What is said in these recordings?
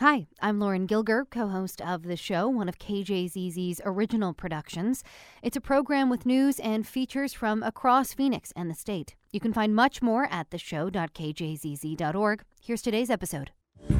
Hi, I'm Lauren Gilger, co-host of the show, one of KJZZ's original productions. It's a program with news and features from across Phoenix and the state. You can find much more at theshow.kjzz.org. Here's today's episode.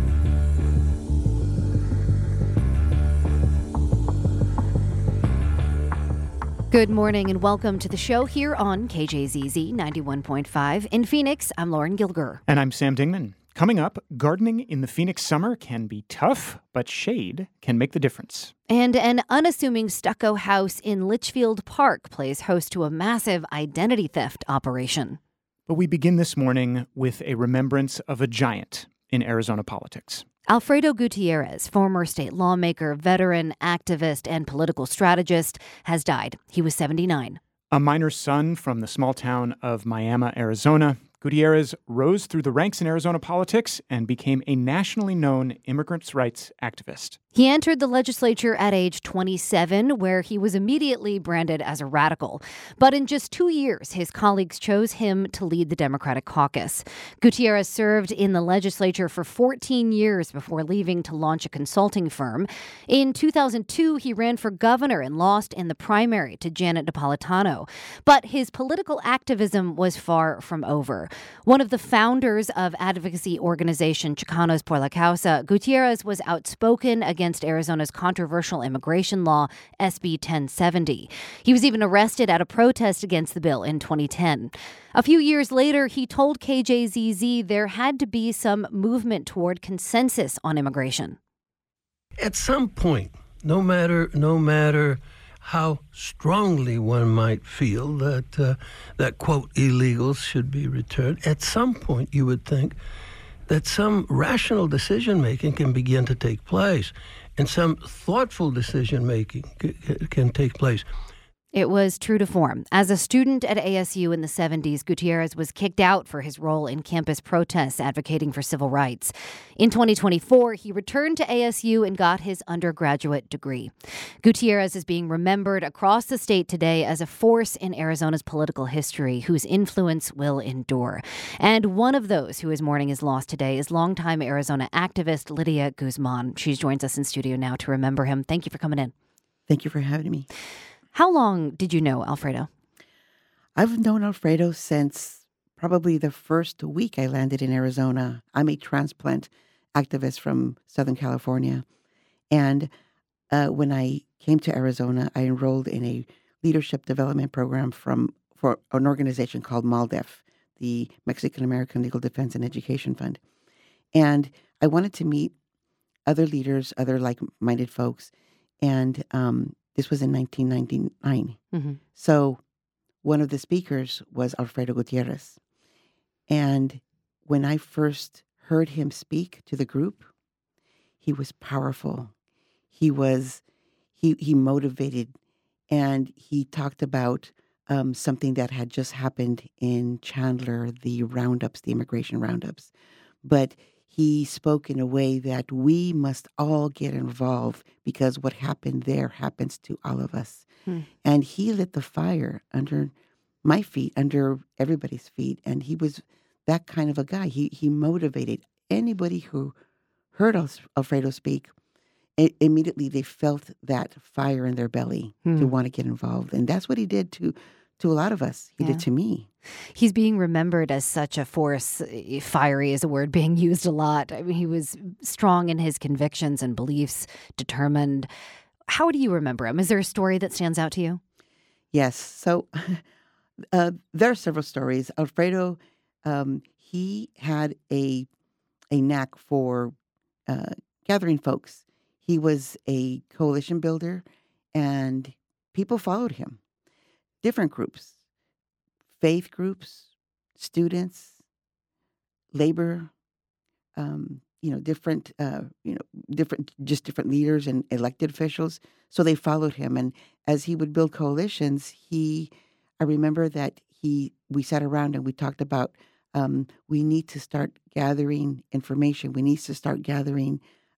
Good morning and welcome to the show here on KJZZ 91.5. In Phoenix, I'm Lauren Gilger. And I'm Sam Dingman. Coming up, gardening in the Phoenix summer can be tough, but shade can make the difference. And an unassuming stucco house in Litchfield Park plays host to a massive identity theft operation. But we begin this morning with a remembrance of a giant in Arizona politics. Alfredo Gutierrez, former state lawmaker, veteran, activist, and political strategist, has died. He was 79. A miner's son from the small town of Miami, Arizona, Gutierrez rose through the ranks in Arizona politics and became a nationally known immigrants' rights activist. He entered the legislature at age 27, where he was immediately branded as a radical. But in just 2 years, his colleagues chose him to lead the Democratic caucus. Gutierrez served in the legislature for 14 years before leaving to launch a consulting firm. In 2002, he ran for governor and lost in the primary to Janet Napolitano. But his political activism was far from over. One of the founders of advocacy organization Chicanos por la Causa, Gutierrez was outspoken against Arizona's controversial immigration law, SB 1070. He was even arrested at a protest against the bill in 2010. A few years later, he told KJZZ there had to be some movement toward consensus on immigration. At some point, no matter how strongly one might feel that quote, illegals should be returned, at some point you would think that some rational decision-making can begin to take place and some thoughtful decision-making can take place. It was true to form. As a student at ASU in the 70s, Gutierrez was kicked out for his role in campus protests advocating for civil rights. In 2024, he returned to ASU and got his undergraduate degree. Gutierrez is being remembered across the state today as a force in Arizona's political history whose influence will endure. And one of those who is mourning his loss today is longtime Arizona activist Lydia Guzman. She joins us in studio now to remember him. Thank you for coming in. Thank you for having me. How long did you know Alfredo? I've known Alfredo since probably the first week I landed in Arizona. I'm a transplant activist from Southern California. And when I came to Arizona, I enrolled in a leadership development program for an organization called MALDEF, the Mexican American Legal Defense and Education Fund. And I wanted to meet other leaders, other like-minded folks. And this was in 1999. Mm-hmm. So one of the speakers was Alfredo Gutierrez. And when I first heard him speak to the group, he was powerful. He motivated, and he talked about something that had just happened in Chandler, the roundups, the immigration roundups. But he spoke in a way that we must all get involved because what happened there happens to all of us. And he lit the fire under my feet, under everybody's feet. And he was that kind of a guy. He motivated anybody who heard Alfredo speak. Immediately they felt that fire in their belly to want to get involved. And that's what he did to a lot of us. He did to me. He's being remembered as such a force. Fiery is a word being used a lot. I mean, he was strong in his convictions and beliefs, determined. How do you remember him? Is there a story that stands out to you? Yes. So there are several stories. Alfredo, he had a knack for gathering folks. He was a coalition builder, and people followed him. Different groups, faith groups, students, labor, different leaders and elected officials. So they followed him. And as he would build coalitions, I remember that we sat around and we talked about we need to start gathering information. We need to start gathering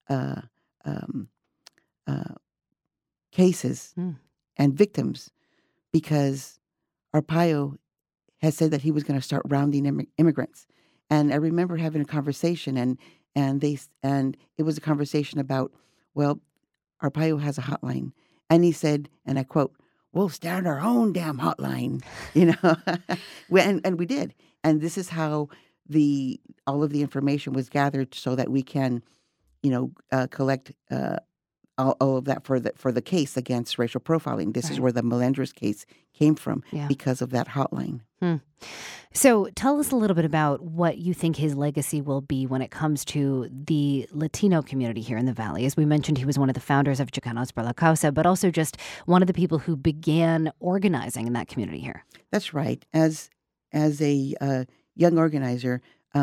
cases and victims, because Arpaio had said that he was going to start rounding immigrants. And I remember having a conversation, and it was a conversation about, well, Arpaio has a hotline, and he said, and I quote, "We'll start our own damn hotline," and we did, and this is how all of the information was gathered so that we can, collect all of that for the case against racial profiling. This is where the Melendres case came from because of that hotline. So tell us a little bit about what you think his legacy will be when it comes to the Latino community here in the Valley. As we mentioned, he was one of the founders of Chicanos por la Causa, but also just one of the people who began organizing in that community here. That's right. As a young organizer,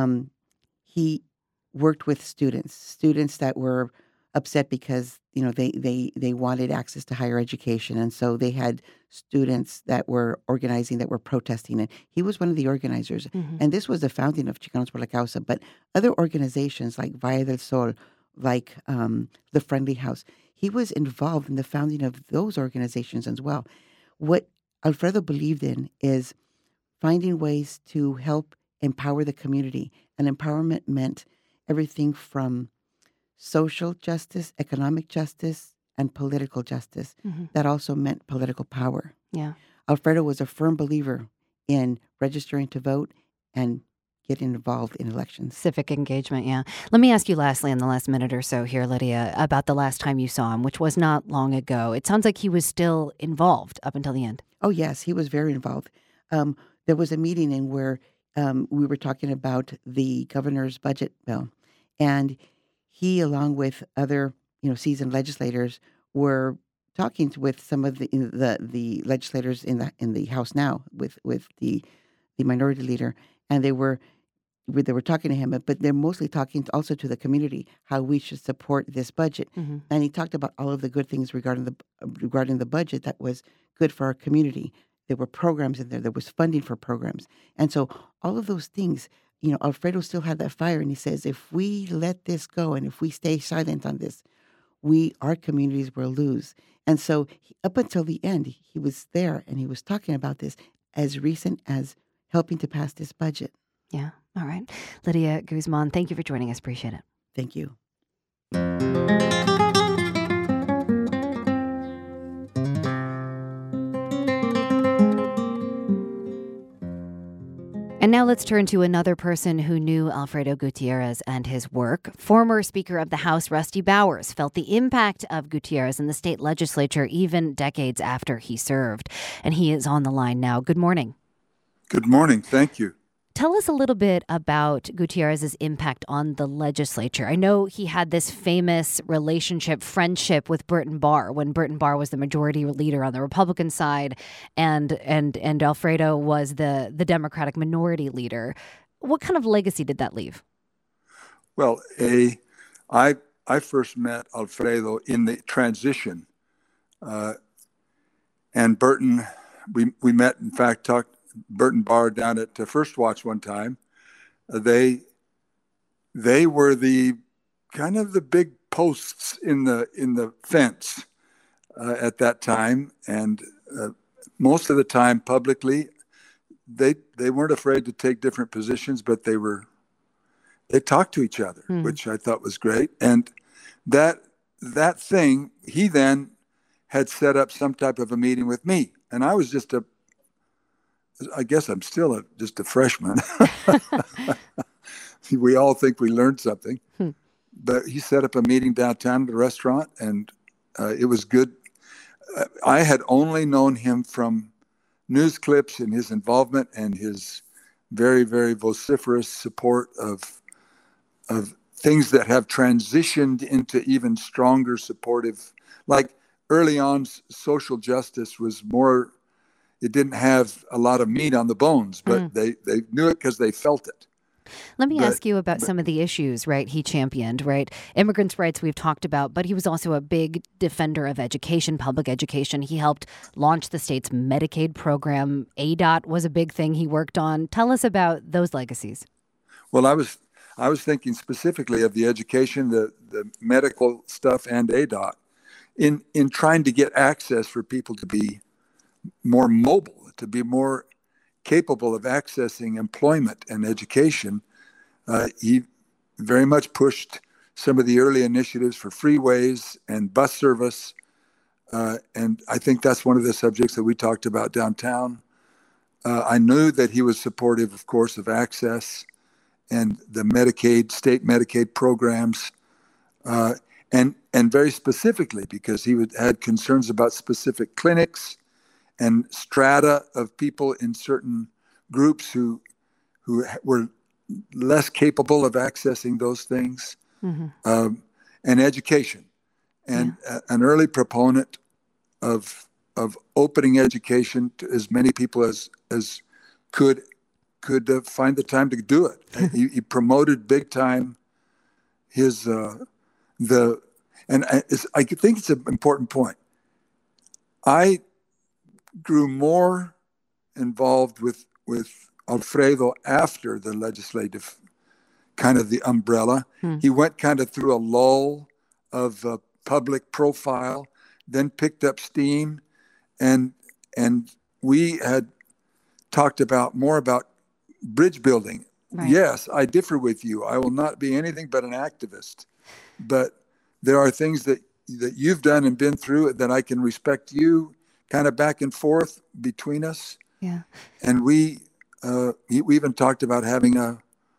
he worked with students that were upset because they wanted access to higher education, and so they had students that were organizing, that were protesting, and he was one of the organizers. And this was the founding of Chicanos por la Causa, but other organizations like Valle del Sol, like the Friendly House, he was involved in the founding of those organizations as well. What Alfredo believed in is finding ways to help empower the community, and empowerment meant everything from social justice, economic justice, and political justice. That also meant political power. Yeah. Alfredo was a firm believer in registering to vote and getting involved in elections. Civic engagement, yeah. Let me ask you lastly in the last minute or so here, Lydia, about the last time you saw him, which was not long ago. It sounds like he was still involved up until the end. Oh, yes, he was very involved. There was a meeting in where we were talking about the governor's budget bill, and he, along with other, seasoned legislators, were talking with some of the legislators in the House now, with the minority leader, and they were talking to him, but they're mostly talking also to the community, how we should support this budget. And he talked about all of the good things regarding the budget that was good for our community. There were programs in there. There was funding for programs, and so all of those things. Alfredo still had that fire, and he says, if we let this go and if we stay silent on this, our communities will lose. And so up until the end, he was there and he was talking about this as recent as helping to pass this budget. Yeah. All right. Lydia Guzman, thank you for joining us. Appreciate it. Thank you. And now let's turn to another person who knew Alfredo Gutierrez and his work. Former Speaker of the House, Rusty Bowers, felt the impact of Gutierrez in the state legislature even decades after he served. And he is on the line now. Good morning. Good morning. Thank you. Tell us a little bit about Gutierrez's impact on the legislature. I know he had this famous friendship with Burton Barr when Burton Barr was the majority leader on the Republican side and Alfredo was the Democratic minority leader. What kind of legacy did that leave? Well, I first met Alfredo in the transition, and Burton, we met, in fact, talked Burton Barr down at First Watch one time. They were the kind of the big posts in the fence at that time, and most of the time publicly, they weren't afraid to take different positions, but they talked to each other, which I thought was great. And that thing, he then had set up some type of a meeting with me, and I was I guess I'm still just a freshman. We all think we learned something. But he set up a meeting downtown at a restaurant, and it was good. I had only known him from news clips and his involvement and his very, very vociferous support of things that have transitioned into even stronger supportive. Like early on, social justice was more. It didn't have a lot of meat on the bones, but they knew it because they felt it. Let me ask you about some of the issues, right, he championed, right? Immigrants' rights we've talked about, but he was also a big defender of education, public education. He helped launch the state's Medicaid program. ADOT was a big thing he worked on. Tell us about those legacies. Well, I was thinking specifically of the education, the medical stuff, and ADOT in trying to get access for people to be more mobile, to be more capable of accessing employment and education. He very much pushed some of the early initiatives for freeways and bus service. And I think that's one of the subjects that we talked about downtown. I knew that he was supportive, of course, of access and the state Medicaid programs, and very specifically because he had concerns about specific clinics and strata of people in certain groups who were less capable of accessing those things, and education, and an early proponent of opening education to as many people as could find the time to do it. He promoted big time his I think it's an important point. I grew more involved with Alfredo after the legislative kind of the umbrella. He went kind of through a lull of public profile, then picked up steam, and we had talked more about bridge building. Right. Yes, I differ with you. I will not be anything but an activist, but there are things that you've done and been through that I can respect you, kind of back and forth between us. Yeah. And we even talked about having an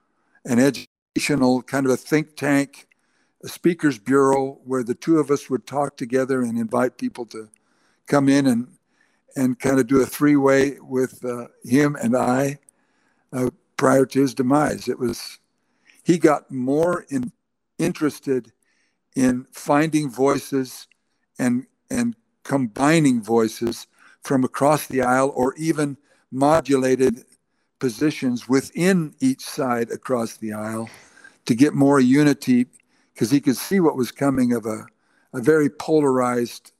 educational kind of a think tank, a speakers bureau, where the two of us would talk together and invite people to come in and kind of do a three-way with him and I prior to his demise. He got more interested in finding voices and combining voices from across the aisle, or even modulated positions within each side across the aisle to get more unity, because he could see what was coming of a very polarized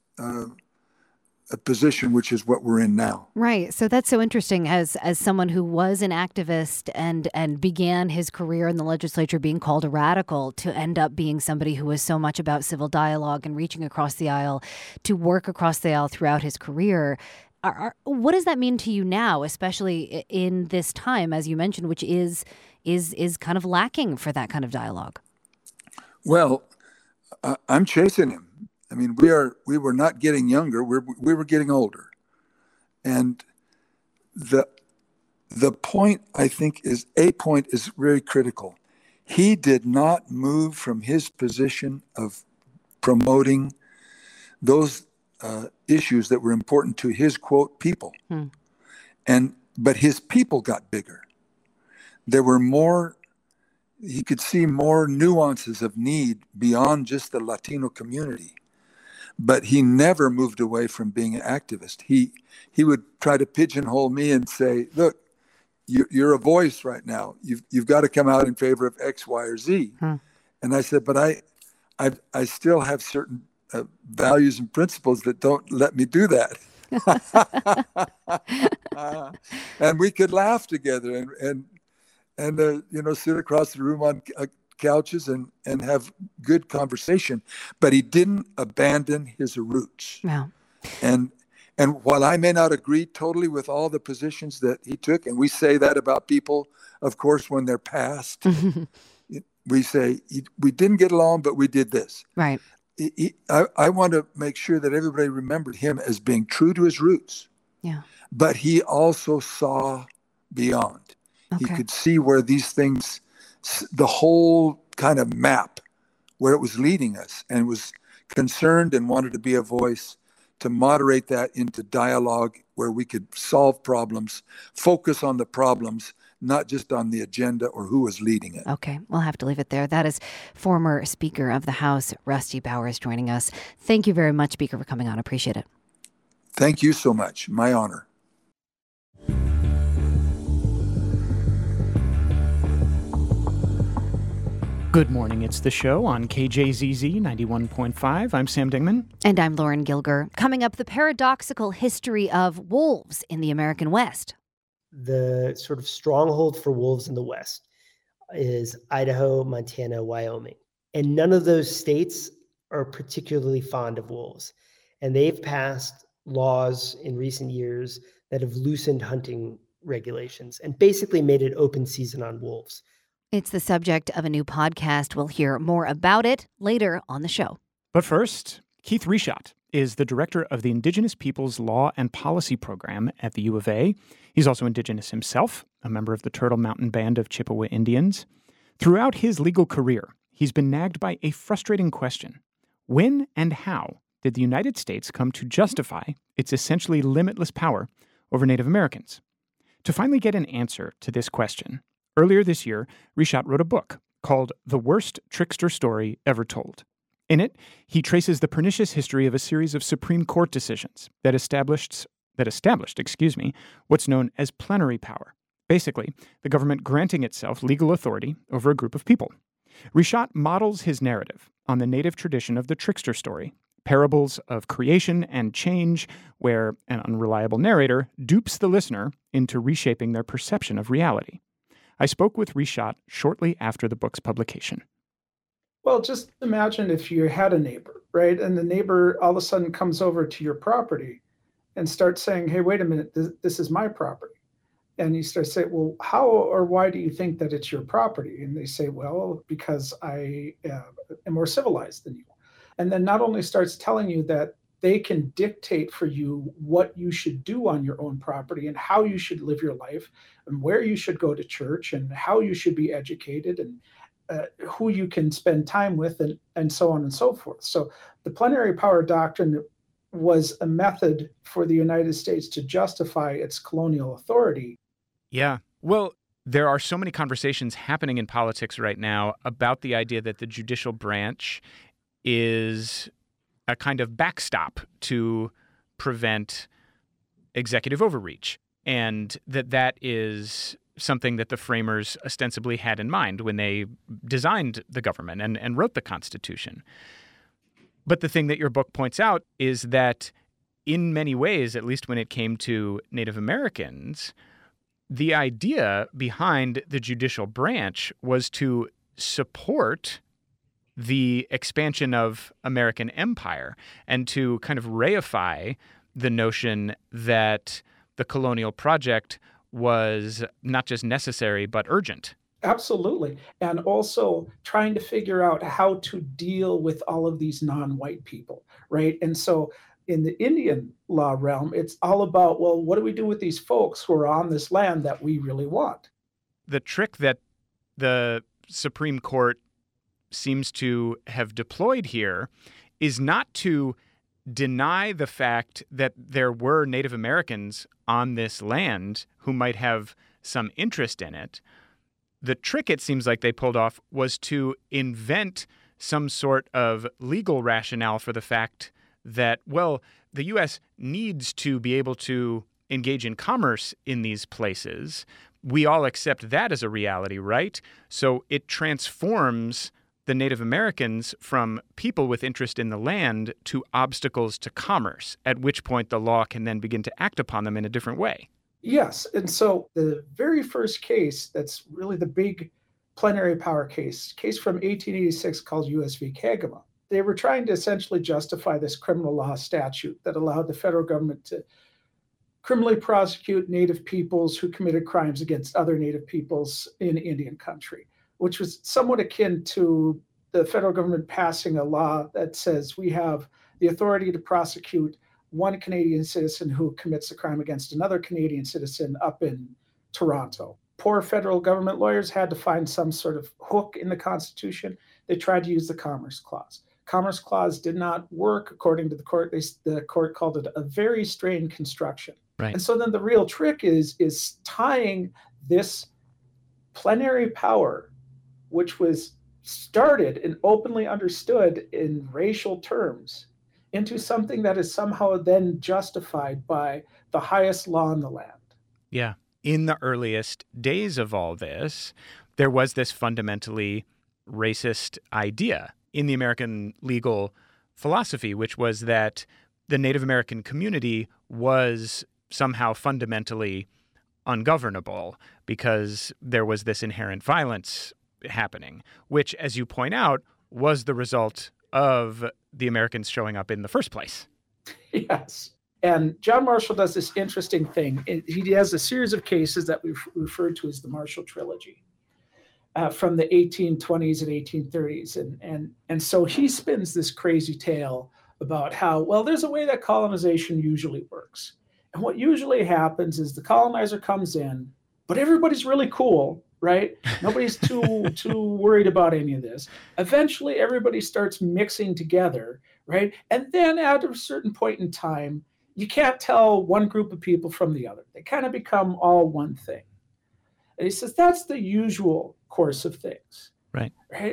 a position, which is what we're in now. Right. So that's so interesting, as someone who was an activist and began his career in the legislature being called a radical, to end up being somebody who was so much about civil dialogue and reaching across the aisle, to work across the aisle throughout his career. What does that mean to you now, especially in this time, as you mentioned, which is kind of lacking for that kind of dialogue? Well, I'm chasing him. I mean, we were not getting younger. We were getting older, and the point, I think, is very critical. He did not move from his position of promoting those issues that were important to his, quote, people, but his people got bigger. There were more. He could see more nuances of need beyond just the Latino community. But he never moved away from being an activist. He would try to pigeonhole me and say, "Look, you're a voice right now. You've got to come out in favor of X, Y, or Z." And I said, "But I still have certain values and principles that don't let me do that." And we could laugh together and sit across the room on couches and have good conversation, but he didn't abandon his roots. Wow. And while I may not agree totally with all the positions that he took, and we say that about people, of course, when they're past, we say we didn't get along, but we did this. Right. I want to make sure that everybody remembered him as being true to his roots. Yeah. But he also saw beyond. Okay. He could see where these things, the whole kind of map, where it was leading us, and was concerned and wanted to be a voice to moderate that into dialogue where we could solve problems, focus on the problems, not just on the agenda or who was leading it. Okay, we'll have to leave it there. That is former Speaker of the House, Rusty Bowers, joining us. Thank you very much, Speaker, for coming on. Appreciate it. Thank you so much. My honor. Good morning. It's The Show on KJZZ 91.5. I'm Sam Dingman. And I'm Lauren Gilger. Coming up, the paradoxical history of wolves in the American West. The sort of stronghold for wolves in the West is Idaho, Montana, Wyoming. And none of those states are particularly fond of wolves. And they've passed laws in recent years that have loosened hunting regulations and basically made it open season on wolves. It's the subject of a new podcast. We'll hear more about it later on the show. But first, Keith Richat is the director of the Indigenous Peoples Law and Policy Program at the U of A. He's also Indigenous himself, a member of the Turtle Mountain Band of Chippewa Indians. Throughout his legal career, he's been nagged by a frustrating question. When and how did the United States come to justify its essentially limitless power over Native Americans? To finally get an answer to this question, earlier this year, Richat wrote a book called The Worst Trickster Story Ever Told. In it, he traces the pernicious history of a series of Supreme Court decisions that established what's known as plenary power. Basically, the government granting itself legal authority over a group of people. Richat models his narrative on the Native tradition of the trickster story, parables of creation and change, where an unreliable narrator dupes the listener into reshaping their perception of reality. I spoke with Richat shortly after the book's publication. Well, just imagine if you had a neighbor, right? And the neighbor all of a sudden comes over to your property and starts saying, hey, wait a minute, this is my property. And you start saying, well, how or why do you think that it's your property? And they say, well, because I am more civilized than you. And then not only starts telling you that they can dictate for you what you should do on your own property and how you should live your life and where you should go to church and how you should be educated and who you can spend time with and so on and so forth. So the plenary power doctrine was a method for the United States to justify its colonial authority. Yeah. Well, there are so many conversations happening in politics right now about the idea that the judicial branch is a kind of backstop to prevent executive overreach, and that is something that the framers ostensibly had in mind when they designed the government and wrote the Constitution. But the thing that your book points out is that in many ways, at least when it came to Native Americans, the idea behind the judicial branch was to support the expansion of American empire and to kind of reify the notion that the colonial project was not just necessary, but urgent. Absolutely. And also trying to figure out how to deal with all of these non-white people, right? And so in the Indian law realm, it's all about, well, what do we do with these folks who are on this land that we really want? The trick that the Supreme Court seems to have deployed here is not to deny the fact that there were Native Americans on this land who might have some interest in it. The trick, it seems like they pulled off, was to invent some sort of legal rationale for the fact that, well, the U.S. needs to be able to engage in commerce in these places. We all accept that as a reality, right? So it transforms the Native Americans from people with interest in the land to obstacles to commerce, at which point the law can then begin to act upon them in a different way. Yes. And so the very first case that's really the big plenary power case from 1886 called U.S. v. Kagama. They were trying to essentially justify this criminal law statute that allowed the federal government to criminally prosecute Native peoples who committed crimes against other Native peoples in Indian country, which was somewhat akin to the federal government passing a law that says we have the authority to prosecute one Canadian citizen who commits a crime against another Canadian citizen up in Toronto. Poor federal government lawyers had to find some sort of hook in the Constitution. They tried to use the Commerce Clause. Commerce Clause did not work, according to the court. The court called it a very strained construction. Right. And so then the real trick is tying this plenary power, which was started and openly understood in racial terms, into something that is somehow then justified by the highest law in the land. Yeah. In the earliest days of all this, there was this fundamentally racist idea in the American legal philosophy, which was that the Native American community was somehow fundamentally ungovernable because there was this inherent violence happening, which, as you point out, was the result of the Americans showing up in the first place. Yes. And John Marshall does this interesting thing. He has a series of cases that we've referred to as the Marshall Trilogy. from the 1820s and 1830s. And so he spins this crazy tale about how, well, there's a way that colonization usually works. And what usually happens is the colonizer comes in, but everybody's really cool, right? Nobody's too worried about any of this. Eventually, everybody starts mixing together, right? And then at a certain point in time, you can't tell one group of people from the other. They kind of become all one thing. And he says that's the usual course of things. Right.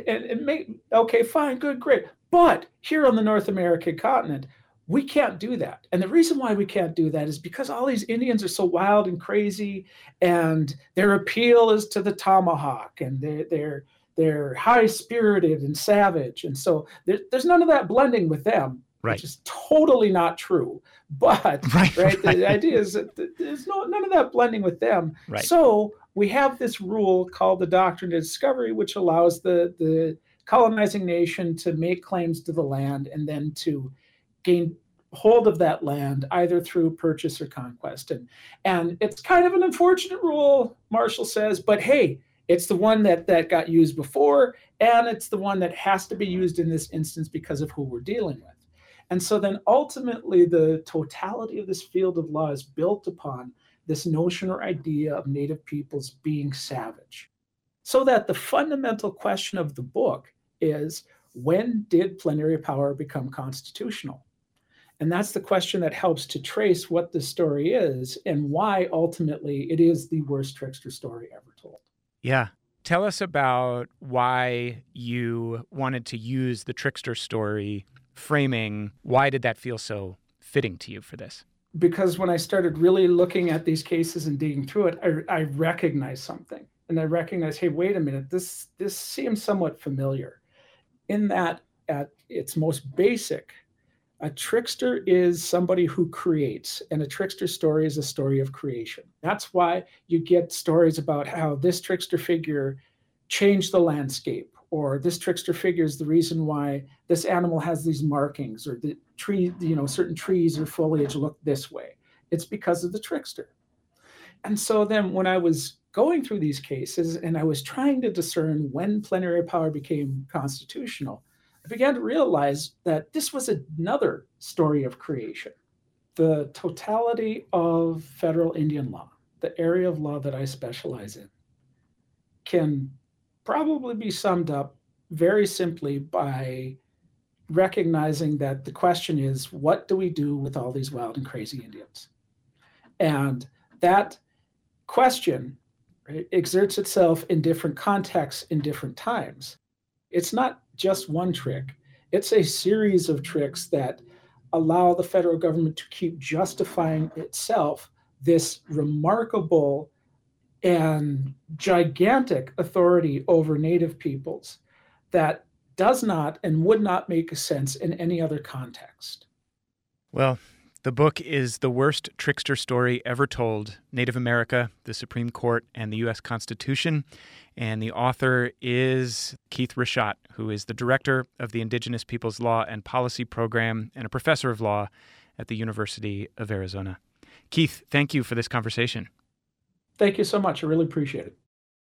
Okay, fine, good, great. But here on the North American continent, we can't do that. And the reason why we can't do that is because all these Indians are so wild and crazy, and their appeal is to the tomahawk, and they're high-spirited and savage. And so there's none of that blending with them, right, which is totally not true. But the idea is that there's none of that blending with them. Right. So we have this rule called the Doctrine of Discovery, which allows the colonizing nation to make claims to the land and then to gain hold of that land either through purchase or conquest. And it's kind of an unfortunate rule, Marshall says, but hey, it's the one that got used before, and it's the one that has to be used in this instance because of who we're dealing with. And so then ultimately the totality of this field of law is built upon this notion or idea of Native peoples being savage. So that the fundamental question of the book is, when did plenary power become constitutional? And that's the question that helps to trace what the story is and why ultimately it is the worst trickster story ever told. Yeah. Tell us about why you wanted to use the trickster story framing. Why did that feel so fitting to you for this? Because when I started really looking at these cases and digging through it, I recognized something. And I recognized, hey, wait a minute, this seems somewhat familiar. In that, at its most basic, a trickster is somebody who creates, and a trickster story is a story of creation. That's why you get stories about how this trickster figure changed the landscape, or this trickster figure is the reason why this animal has these markings, or the tree, certain trees or foliage look this way. It's because of the trickster. And so then when I was going through these cases and I was trying to discern when plenary power became constitutional, I began to realize that this was another story of creation. The totality of federal Indian law, the area of law that I specialize in, can probably be summed up very simply by recognizing that the question is, what do we do with all these wild and crazy Indians? And that question, right, exerts itself in different contexts in different times. It's not just one trick. It's a series of tricks that allow the federal government to keep justifying itself this remarkable and gigantic authority over Native peoples that does not and would not make sense in any other context. Well, the book is The Worst Trickster Story Ever Told: Native America, the Supreme Court, and the U.S. Constitution. And the author is Keith Richat, who is the director of the Indigenous Peoples Law and Policy Program and a professor of law at the University of Arizona. Keith, thank you for this conversation. Thank you so much. I really appreciate it.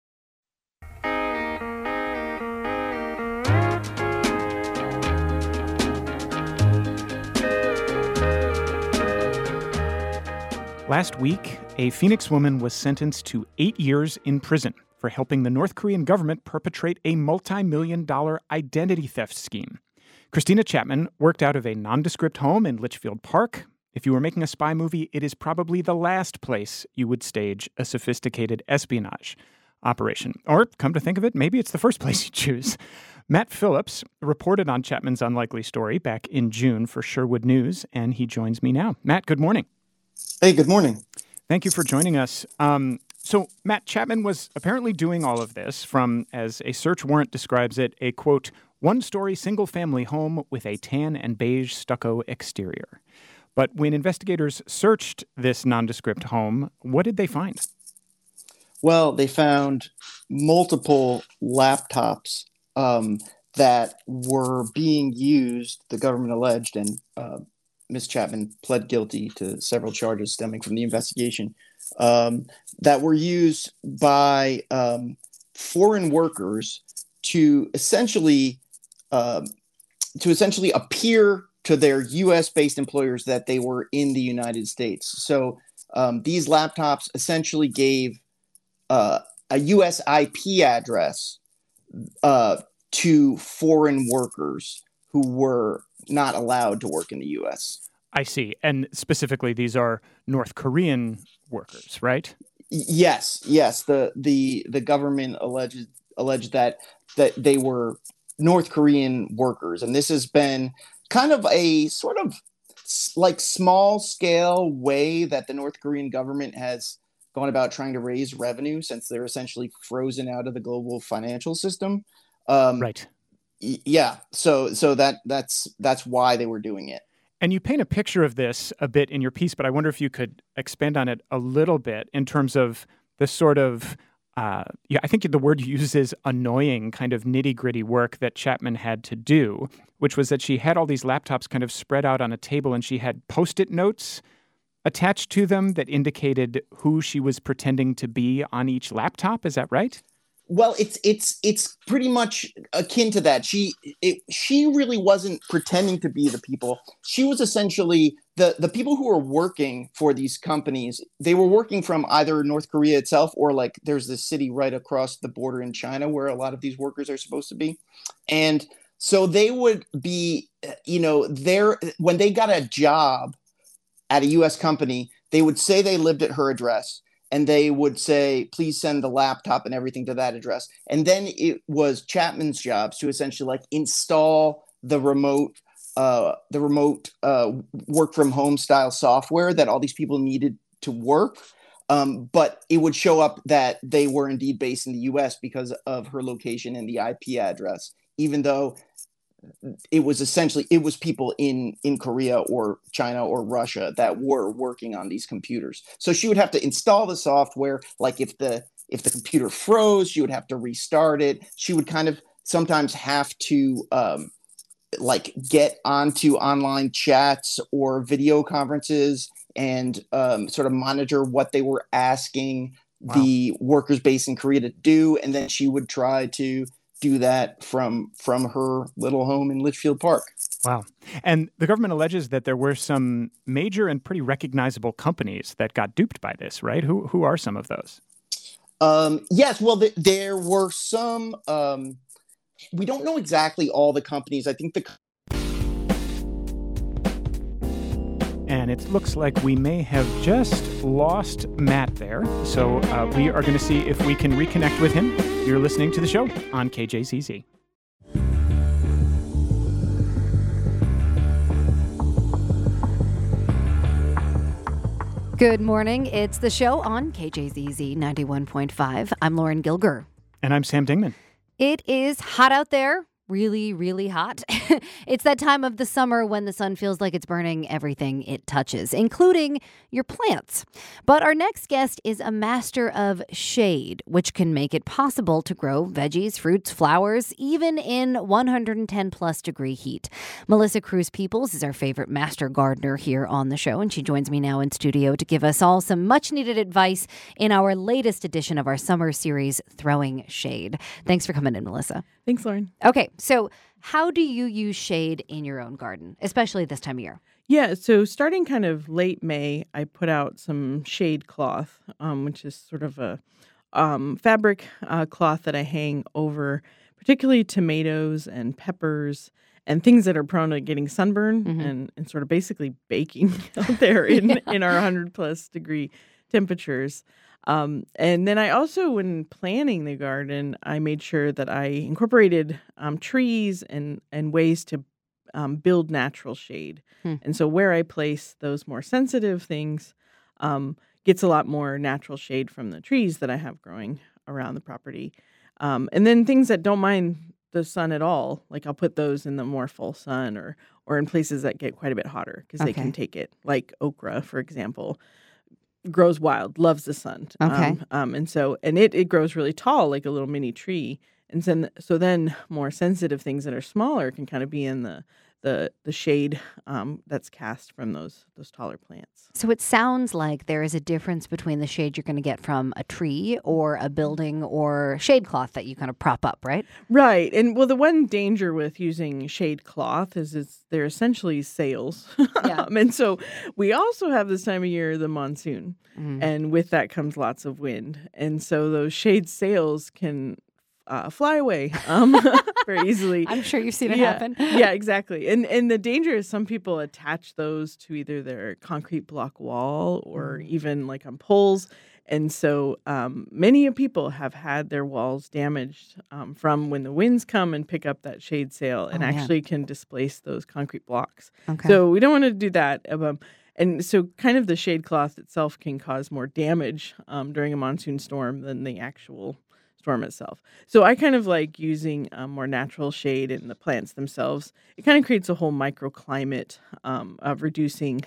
Last week, a Phoenix woman was sentenced to 8 years in prison for helping the North Korean government perpetrate a multi-million-dollar identity theft scheme. Christina Chapman worked out of a nondescript home in Litchfield Park. If you were making a spy movie, it is probably the last place you would stage a sophisticated espionage operation. Or, come to think of it, maybe it's the first place you choose. Matt Phillips reported on Chapman's unlikely story back in June for Sherwood News, and he joins me now. Matt, good morning. Hey, good morning. Thank you for joining us. So, Matt, Chapman was apparently doing all of this from, as a search warrant describes it, a, quote, one-story single-family home with a tan and beige stucco exterior. But when investigators searched this nondescript home, what did they find? Well, they found multiple laptops that were being used, the government alleged, and Ms. Chapman pled guilty to several charges stemming from the investigation, that were used by foreign workers to essentially appear to their U.S.-based employers that they were in the United States. So these laptops essentially gave a U.S. IP address to foreign workers who were not allowed to work in the U.S. I see. And specifically, these are North Korean workers, right? Yes. The government alleged that they were North Korean workers, and this has been kind of a sort of like small scale way that the North Korean government has gone about trying to raise revenue, since they're essentially frozen out of the global financial system. Right. Yeah. So that's why they were doing it. And you paint a picture of this a bit in your piece, but I wonder if you could expand on it a little bit in terms of the sort of, I think the word you use is annoying kind of nitty-gritty work that Chapman had to do, which was that she had all these laptops kind of spread out on a table, and she had Post-it notes attached to them that indicated who she was pretending to be on each laptop. Is that right? Well, it's pretty much akin to that. She really wasn't pretending to be the people. She was essentially the people who were working for these companies. They were working from either North Korea itself, or like there's this city right across the border in China where a lot of these workers are supposed to be. And so they would be, there when they got a job at a U.S. company, they would say they lived at her address. And they would say, please send the laptop and everything to that address. And then it was Chapman's jobs to essentially like install the remote work from home style software that all these people needed to work. But it would show up that they were indeed based in the US because of her location and the IP address, even though it was people in Korea or China or Russia that were working on these computers. So she would have to install the software. Like if the computer froze, she would have to restart it. She would kind of sometimes have to get onto online chats or video conferences and sort of monitor what they were asking the workers based in Korea to do. And then she would try to do that from her little home in Litchfield Park. Wow. And the government alleges that there were some major and pretty recognizable companies that got duped by this, right? Who are some of those? Yes, well, there were some. We don't know exactly all the companies. I think And it looks like we may have just lost Matt there. So we are going to see if we can reconnect with him. You're listening to the show on KJZZ. Good morning. It's the show on KJZZ 91.5. I'm Lauren Gilger. And I'm Sam Dingman. It is hot out there. Really, really hot. It's that time of the summer when the sun feels like it's burning everything it touches, including your plants. But our next guest is a master of shade, which can make it possible to grow veggies, fruits, flowers, even in 110 plus degree heat. Melissa Cruz Peoples is our favorite master gardener here on the show, and she joins me now in studio to give us all some much needed advice in our latest edition of our summer series, Throwing Shade. Thanks for coming in, Melissa. Thanks, Lauren. Okay, so how do you use shade in your own garden, especially this time of year? Yeah, so starting kind of late May, I put out some shade cloth, which is sort of a fabric cloth that I hang over particularly tomatoes and peppers and things that are prone to getting sunburn and sort of basically baking out there in our 100 plus degree temperatures. And then I also, when planning the garden, I made sure that I incorporated trees and ways to build natural shade. And so where I place those more sensitive things gets a lot more natural shade from the trees that I have growing around the property. And then things that don't mind the sun at all, like I'll put those in the more full sun or in places that get quite a bit hotter because they can take it, like okra, for example. Grows wild, loves the sun. Okay. And it grows really tall, like a little mini tree. And so then more sensitive things that are smaller can kind of be in the the shade that's cast from those taller plants. So it sounds like there is a difference between the shade you're going to get from a tree or a building or shade cloth that you kind of prop up, right? Right. And well, the one danger with using shade cloth is they're essentially sails. Yeah. And so we also have this time of year the monsoon. Mhm. And with that comes lots of wind. And so those shade sails can fly away very easily. I'm sure you've seen it Yeah, happen. yeah, exactly. And the danger is some people attach those to either their concrete block wall or even like on poles. And so many people have had their walls damaged from when the winds come and pick up that shade sail and man. actually can displace those concrete blocks. Okay. So we don't want to do that. And so kind of the shade cloth itself can cause more damage during a monsoon storm than the actual storm itself. So I kind of like using more natural shade in the plants themselves. It kind of creates a whole microclimate of reducing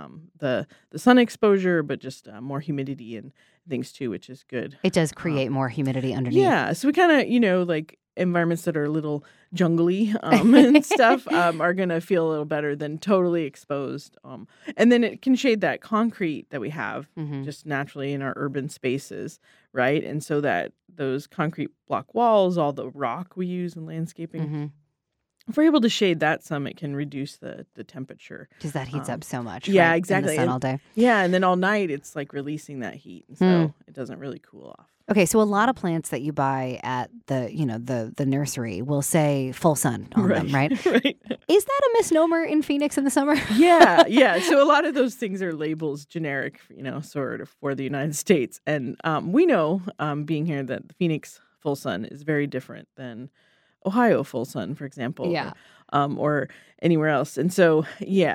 the sun exposure, but just more humidity and things too, which is good. It does create more humidity underneath. Yeah, so we kind of, like environments that are a little jungly and stuff are going to feel a little better than totally exposed. And then it can shade that concrete that we have Mhm. just naturally in our urban spaces, right? And so that those concrete block walls, all the rock we use in landscaping, Mhm. if we're able to shade that some, it can reduce the temperature. Because that heats up so much. Yeah, right, exactly. In the sun And- all day. Yeah, and then all night it's like releasing that heat, and so it doesn't really cool off. Okay, so a lot of plants that you buy at the nursery will say full sun on them, right? Right. Is that a misnomer in Phoenix in the summer? Yeah. So a lot of those things are labels generic, sort of for the United States. And we know, being here, that the Phoenix full sun is very different than Ohio full sun, for example. Yeah. Or anywhere else. And so,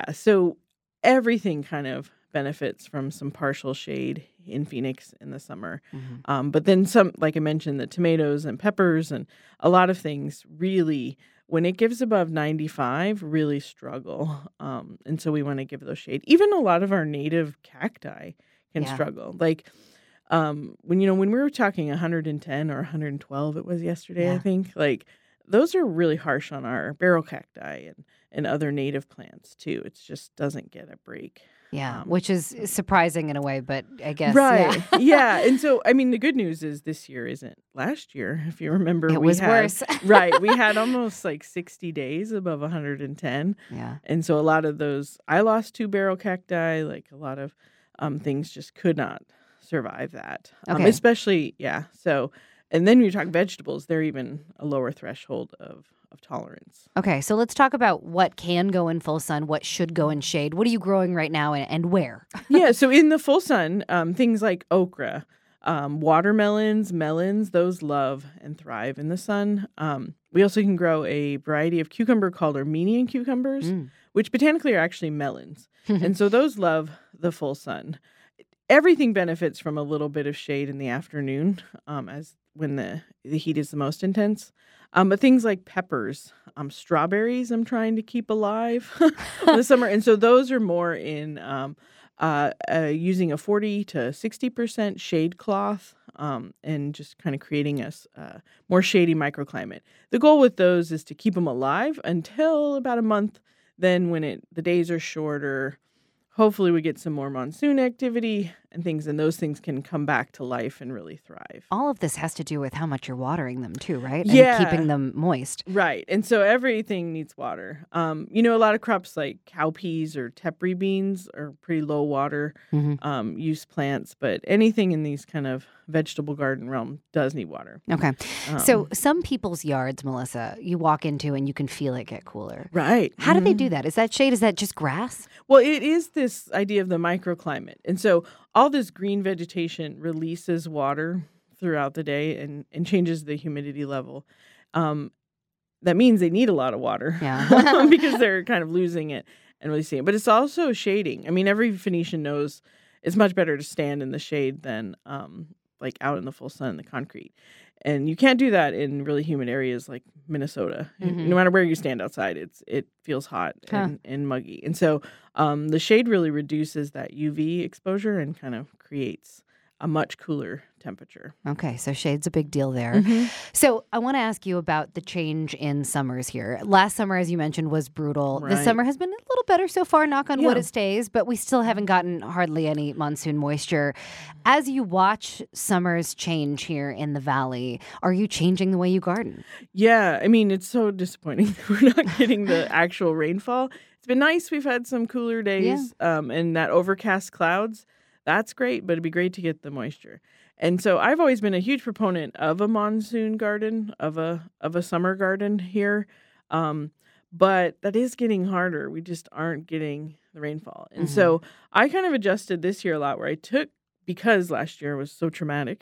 so everything kind of benefits from some partial shade in Phoenix in the summer. But then some, like I mentioned, the tomatoes and peppers and a lot of things really, when it gives above 95, really struggle. And so we want to give those shade. Even a lot of our native cacti can Yeah. struggle. Like when we were talking 110 or 112, it was yesterday, I Yeah. think, like those are really harsh on our barrel cacti and other native plants too. It just doesn't get a break. Yeah, which is surprising in a way, but I guess Right. yeah. Yeah. And so, I mean, the good news is this year isn't last year. If you remember, It we was had, worse. right. We had almost like 60 days above 110. Yeah. And so a lot of those, I lost 2 barrel cacti, like a lot of things just could not survive that. Okay. Especially, So, and then when you talk vegetables, they're even a lower threshold of tolerance. Okay, so let's talk about what can go in full sun, what should go in shade. What are you growing right now and where? Yeah, so in the full sun, things like okra, watermelons, melons, those love and thrive in the sun. We also can grow a variety of cucumber called Armenian cucumbers, which botanically are actually melons. And so those love the full sun. Everything benefits from a little bit of shade in the afternoon, as when the heat is the most intense. But things like peppers, strawberries, I'm trying to keep alive in the summer. And so those are more in using a 40 to 60% shade cloth and just kind of creating a more shady microclimate. The goal with those is to keep them alive until about a month. Then when the days are shorter, hopefully we get some more monsoon activity and things, and those things can come back to life and really thrive. All of this has to do with how much you're watering them too, right? Yeah. And keeping them moist. Right. And so everything needs water. A lot of crops like cowpeas or tepary beans are pretty low water use plants, but anything in these kind of vegetable garden realm does need water. Okay. So some people's yards, Melissa, you walk into and you can feel it get cooler. Right. How do they do that? Is that shade? Is that just grass? Well, it is this idea of the microclimate. And so all this green vegetation releases water throughout the day and changes the humidity level. That means they need a lot of water because they're kind of losing it and releasing it. But it's also shading. I mean, every Phoenician knows it's much better to stand in the shade than like out in the full sun in the concrete. And you can't do that in really humid areas like Minnesota. No matter where you stand outside, it feels hot and muggy. And so the shade really reduces that UV exposure and kind of creates a much cooler temperature. Okay, so shade's a big deal there. Mm-hmm. So I want to ask you about the change in summers here. Last summer, as you mentioned, was brutal. Right. This summer has been a little better so far, knock on wood, Yeah. it stays, but we still haven't gotten hardly any monsoon moisture. As you watch summers change here in the valley, are you changing the way you garden? Yeah, I mean, it's so disappointing that we're not getting the actual rainfall. It's been nice. We've had some cooler days, and that overcast clouds. That's great, but it'd be great to get the moisture. And so I've always been a huge proponent of a monsoon garden, of a summer garden here. But that is getting harder. We just aren't getting the rainfall. And so I kind of adjusted this year a lot, where I took, because last year was so traumatic,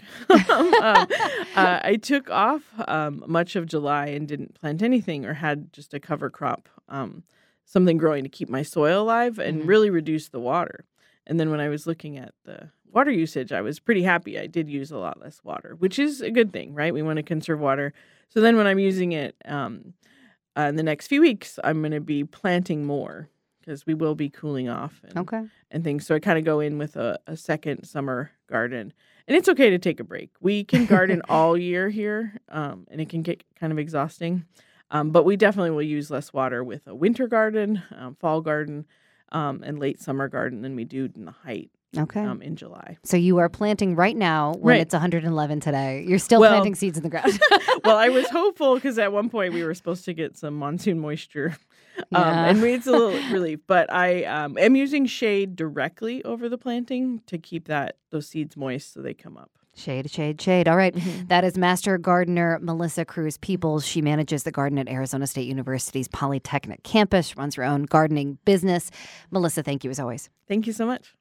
I took off much of July and didn't plant anything, or had just a cover crop, something growing to keep my soil alive, and really reduce the water. And then when I was looking at the water usage, I was pretty happy. I did use a lot less water, which is a good thing, right? We want to conserve water. So then when I'm using it in the next few weeks, I'm going to be planting more, because we will be cooling off and things. So I kind of go in with a second summer garden. And it's okay to take a break. We can garden all year here, and it can get kind of exhausting. But we definitely will use less water with a winter garden, fall garden, and late summer garden than we do in the height in July. So you are planting right now when it's 111 today. You're still planting seeds in the ground. Well, I was hopeful, because at one point we were supposed to get some monsoon moisture. And it's a little relief. But I am using shade directly over the planting to keep those seeds moist so they come up. Shade, shade, shade. All right. That is Master Gardener Melissa Cruz Peoples. She manages the garden at Arizona State University's Polytechnic campus, runs her own gardening business. Melissa, thank you as always. Thank you so much.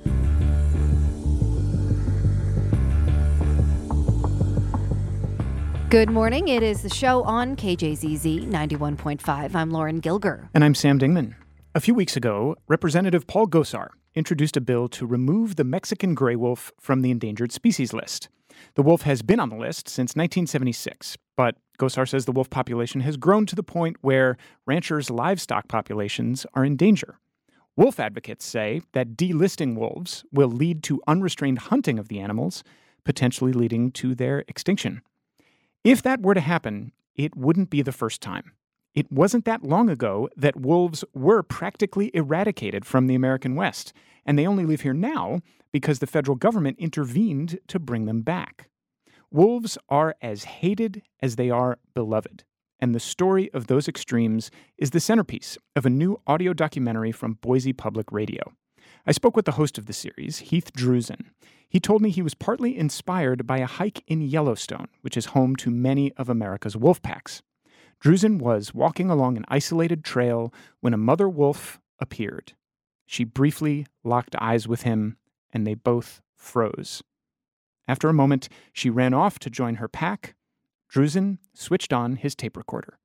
Good morning. It is the show on KJZZ 91.5. I'm Lauren Gilger. And I'm Sam Dingman. A few weeks ago, Representative Paul Gosar introduced a bill to remove the Mexican gray wolf from the endangered species list. The wolf has been on the list since 1976, but Gosar says the wolf population has grown to the point where ranchers' livestock populations are in danger. Wolf advocates say that delisting wolves will lead to unrestrained hunting of the animals, potentially leading to their extinction. If that were to happen, it wouldn't be the first time. It wasn't that long ago that wolves were practically eradicated from the American West, and they only live here now because the federal government intervened to bring them back. Wolves are as hated as they are beloved, and the story of those extremes is the centerpiece of a new audio documentary from Boise Public Radio. I spoke with the host of the series, Heath Drusen. He told me he was partly inspired by a hike in Yellowstone, which is home to many of America's wolf packs. Drusen was walking along an isolated trail when a mother wolf appeared. She briefly locked eyes with him, and they both froze. After a moment, she ran off to join her pack. Drusen switched on his tape recorder.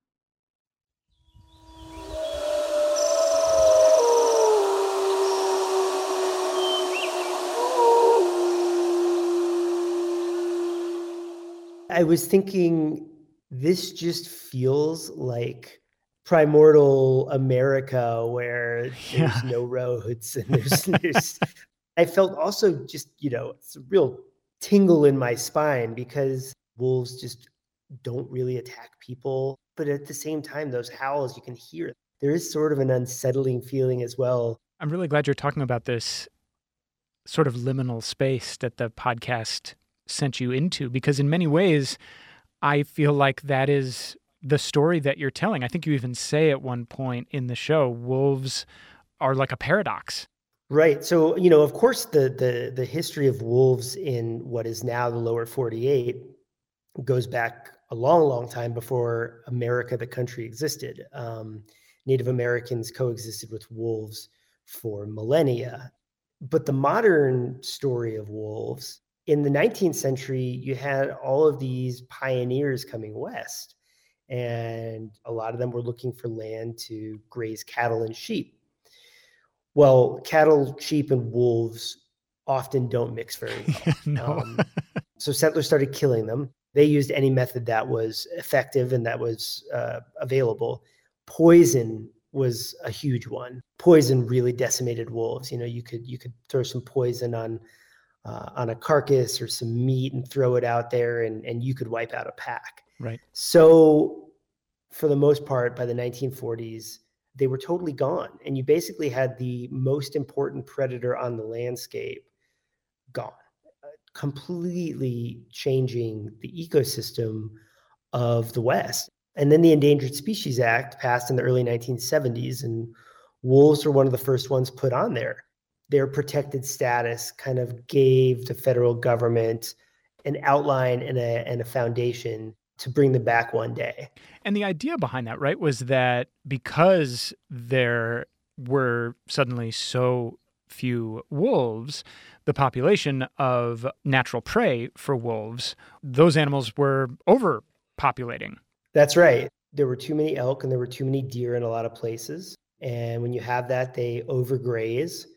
I was thinking, this just feels like primordial America, where there's no roads and there's I felt also just, it's a real tingle in my spine, because wolves just don't really attack people. But at the same time, those howls, you can hear. There is sort of an unsettling feeling as well. I'm really glad you're talking about this sort of liminal space that the podcast sent you into, because in many ways, I feel like that is the story that you're telling. I think you even say at one point in the show, wolves are like a paradox. Right. So, of course, the history of wolves in what is now the lower 48 goes back a long, long time before America, the country, existed. Native Americans coexisted with wolves for millennia. But the modern story of wolves, in the 19th century, you had all of these pioneers coming west, and a lot of them were looking for land to graze cattle and sheep. Well, cattle, sheep, and wolves often don't mix very well. No. So settlers started killing them. They used any method that was effective and that was available. Poison was a huge one. Poison really decimated wolves. You could throw some poison on on a carcass or some meat and throw it out there, and you could wipe out a pack. Right. So for the most part, by the 1940s, they were totally gone. And you basically had the most important predator on the landscape gone, completely changing the ecosystem of the West. And then the Endangered Species Act passed in the early 1970s, and wolves were one of the first ones put on there. Their protected status kind of gave the federal government an outline and a foundation to bring them back one day. And the idea behind that, right, was that because there were suddenly so few wolves, the population of natural prey for wolves, those animals were overpopulating. That's right. There were too many elk and there were too many deer in a lot of places. And when you have that, they overgraze.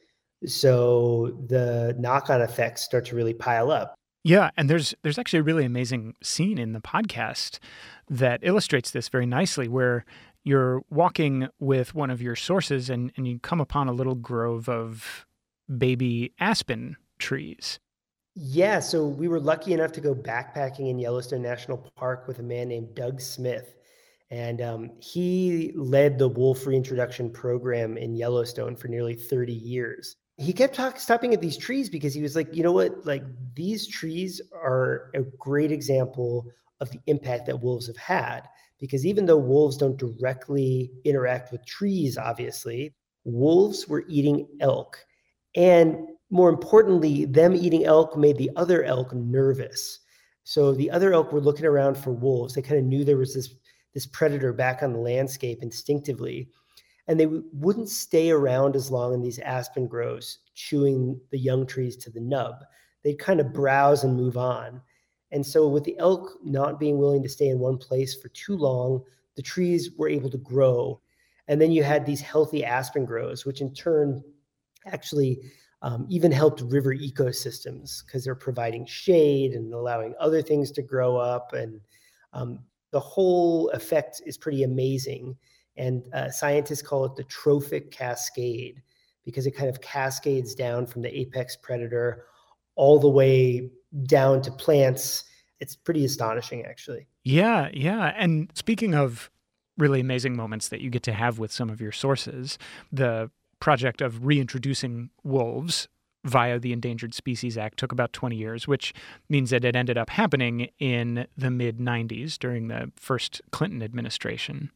So the knock-on effects start to really pile up. Yeah, and there's actually a really amazing scene in the podcast that illustrates this very nicely, where you're walking with one of your sources and you come upon a little grove of baby aspen trees. Yeah, so we were lucky enough to go backpacking in Yellowstone National Park with a man named Doug Smith. And he led the wolf reintroduction program in Yellowstone for nearly 30 years. He kept stopping at these trees because he was like, you know what, like these trees are a great example of the impact that wolves have had. Because even though wolves don't directly interact with trees, obviously, wolves were eating elk. And more importantly, them eating elk made the other elk nervous. So the other elk were looking around for wolves. They kind of knew there was this predator back on the landscape instinctively. And they wouldn't stay around as long in these aspen groves, chewing the young trees to the nub. They'd kind of browse and move on. And so with the elk not being willing to stay in one place for too long, the trees were able to grow. And then you had these healthy aspen groves, which in turn actually even helped river ecosystems because they're providing shade and allowing other things to grow up. And the whole effect is pretty amazing. And scientists call it the trophic cascade because it kind of cascades down from the apex predator all the way down to plants. It's pretty astonishing, actually. Yeah, yeah. And speaking of really amazing moments that you get to have with some of your sources, the project of reintroducing wolves via the Endangered Species Act took about 20 years, which means that it ended up happening in the mid-90s during the first Clinton administration.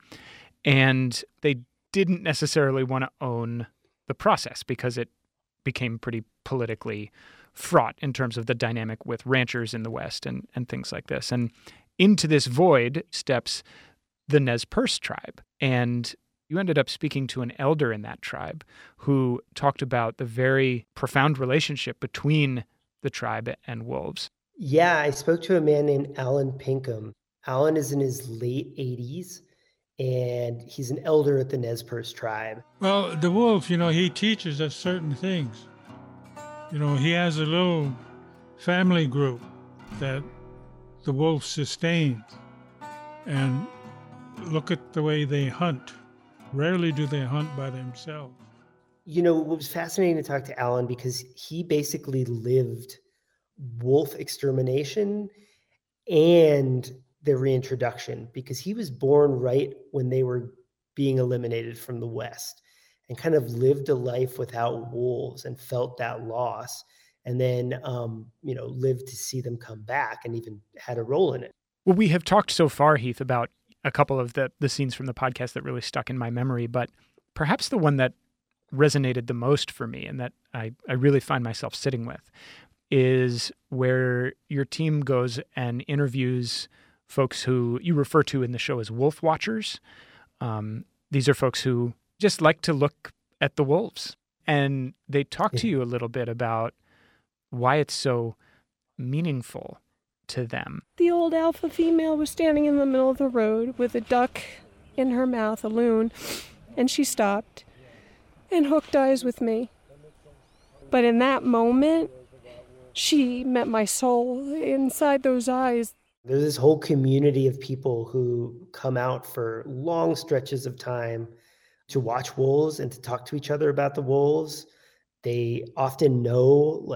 And they didn't necessarily want to own the process because it became pretty politically fraught in terms of the dynamic with ranchers in the West and things like this. And into this void steps the Nez Perce tribe. And you ended up speaking to an elder in that tribe who talked about the very profound relationship between the tribe and wolves. Yeah, I spoke to a man named Alan Pinkham. Alan is in his late 80s, and he's an elder at the Nez Perce tribe. Well, the wolf, he teaches us certain things. He has a little family group that the wolf sustains. And look at the way they hunt. Rarely do they hunt by themselves. It was fascinating to talk to Alan because he basically lived wolf extermination and the reintroduction because he was born right when they were being eliminated from the West and kind of lived a life without wolves and felt that loss and then, lived to see them come back and even had a role in it. Well, we have talked so far, Heath, about a couple of the scenes from the podcast that really stuck in my memory, but perhaps the one that resonated the most for me and that I really find myself sitting with is where your team goes and interviews folks who you refer to in the show as wolf watchers. These are folks who just like to look at the wolves. And they talk to you a little bit about why it's so meaningful to them. The old alpha female was standing in the middle of the road with a duck in her mouth, a loon, and she stopped and hooked eyes with me. But in that moment, she met my soul inside those eyes. There's this whole community of people who come out for long stretches of time to watch wolves and to talk to each other about the wolves. They often know like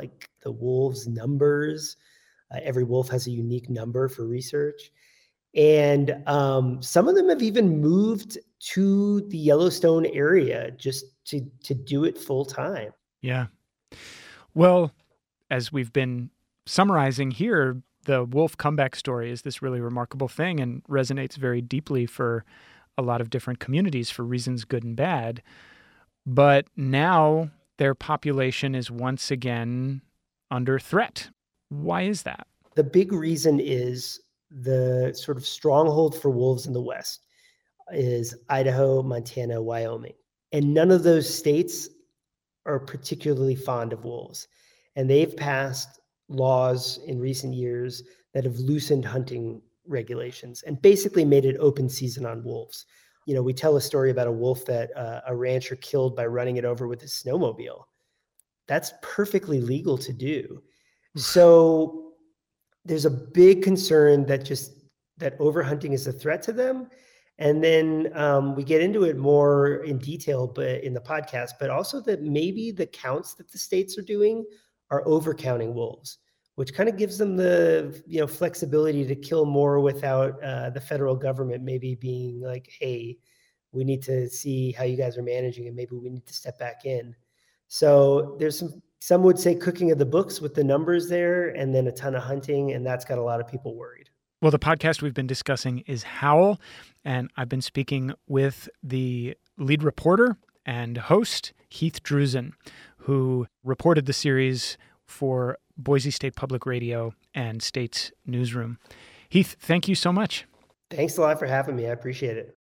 the wolves' numbers. Every wolf has a unique number for research. And some of them have even moved to the Yellowstone area just to do it full time. Yeah. Well, as we've been summarizing here, the wolf comeback story is this really remarkable thing and resonates very deeply for a lot of different communities for reasons good and bad. But now their population is once again under threat. Why is that? The big reason is the sort of stronghold for wolves in the West is Idaho, Montana, Wyoming. And none of those states are particularly fond of wolves. And they've passed laws in recent years that have loosened hunting regulations and basically made it open season on wolves. You know, we tell a story about a wolf that a rancher killed by running it over with his snowmobile. That's perfectly legal to do. So there's a big concern that overhunting is a threat to them. And then we get into it more in detail but in the podcast, but also that maybe the counts that the states are doing are overcounting wolves, which kind of gives them the flexibility to kill more without the federal government maybe being like, hey, we need to see how you guys are managing and maybe we need to step back in. So there's some would say cooking of the books with the numbers there and then a ton of hunting, and that's got a lot of people worried. Well, the podcast we've been discussing is Howl, and I've been speaking with the lead reporter and host, Heath Drusen, who reported the series for Boise State Public Radio and State's Newsroom. Heath, thank you so much. Thanks a lot for having me. I appreciate it.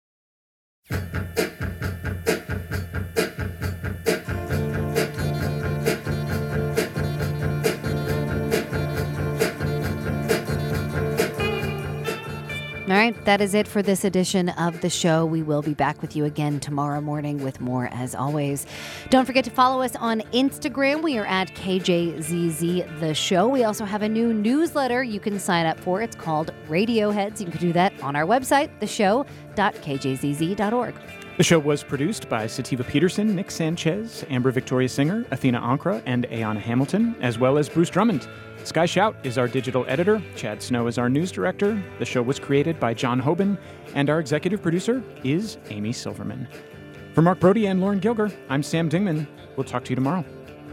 All right, that is it for this edition of the show. We will be back with you again tomorrow morning with more as always. Don't forget to follow us on Instagram. We are at KJZZ The Show. We also have a new newsletter you can sign up for. It's called Radioheads. You can do that on our website, theshow.kjzz.org. The show was produced by Sativa Peterson, Nick Sanchez, Amber Victoria Singer, Athena Ankra, and Ayana Hamilton, as well as Bruce Drummond. Sky Shout is our digital editor. Chad Snow is our news director. The show was created by John Hoban, and our executive producer is Amy Silverman. For Mark Brody and Lauren Gilger, I'm Sam Dingman. We'll talk to you tomorrow.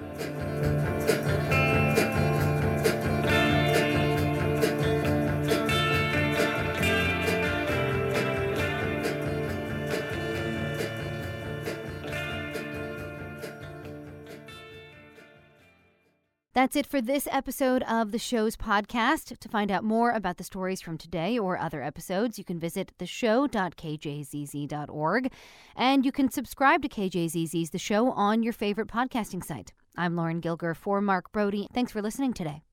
That's it for this episode of the show's podcast. To find out more about the stories from today or other episodes, you can visit theshow.kjzz.org. And you can subscribe to KJZZ's The Show on your favorite podcasting site. I'm Lauren Gilger for Mark Brody. Thanks for listening today.